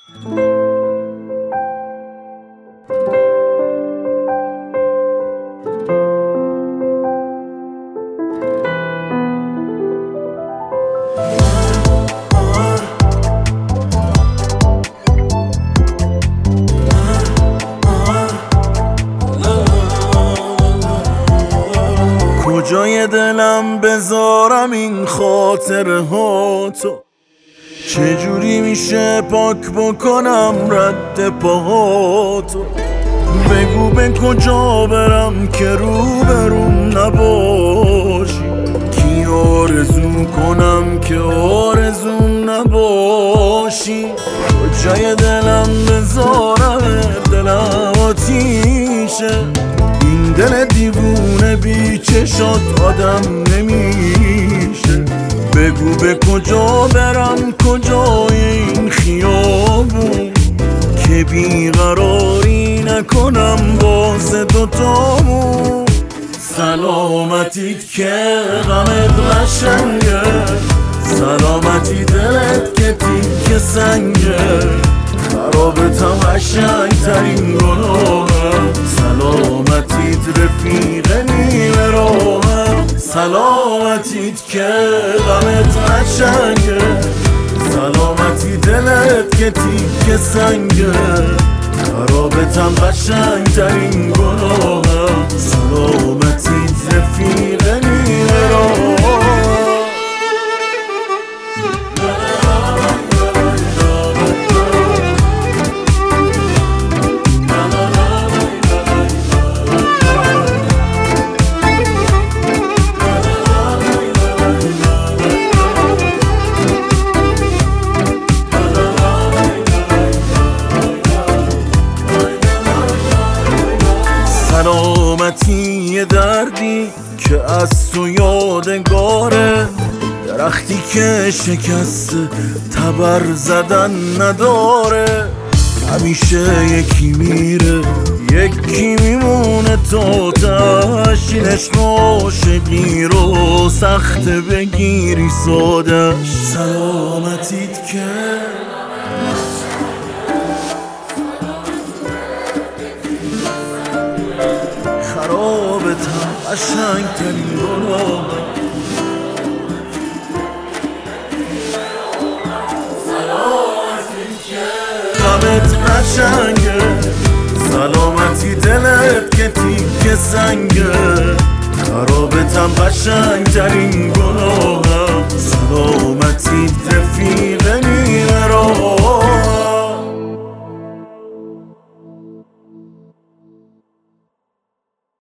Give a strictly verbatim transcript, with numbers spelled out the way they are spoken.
کجای دلم بذارم این خاطره ها تو؟ چجوری میشه پاک بکنم رد پاهاتو؟ بگو به کجا برم که رو بروم نباشی؟ کی آرزو کنم که آرزوم نباشی؟ کجای دلم بذارم دلم آتیشه، این دل دیوونه بی چشات آدم نمیشه. بگو به کجا برم کجای این خیابون که بیقراری نکنم واسه دوتامون. سلامتیت که غمت قشنگه، سلامتی دلت که تیک سنگه، خرابتم قشنگ ترین گناهم. سلامتیت رفیق نیمه راهم، سلامتیت که غمت قشنگه، سلامتی دلت که تیک سنگه، خرابتم قشنگ ترین گناهم. سلامتیت رفیق نیمه راهم. سلامتی یه دردی که از تو یادگاره، درختی که شکست تبر زدن نداره. همیشه یکی میره یکی میمونه تا تاش، این عشق عاشقی رو سخت بگیری سادش. سلامتیت که خرابتم قشنگ ترین گناهم. غمت قشنگه، سلامتی دلت که تیک سنگه، خرابتم قشنگ ترین گناهم. سلامتی رفیق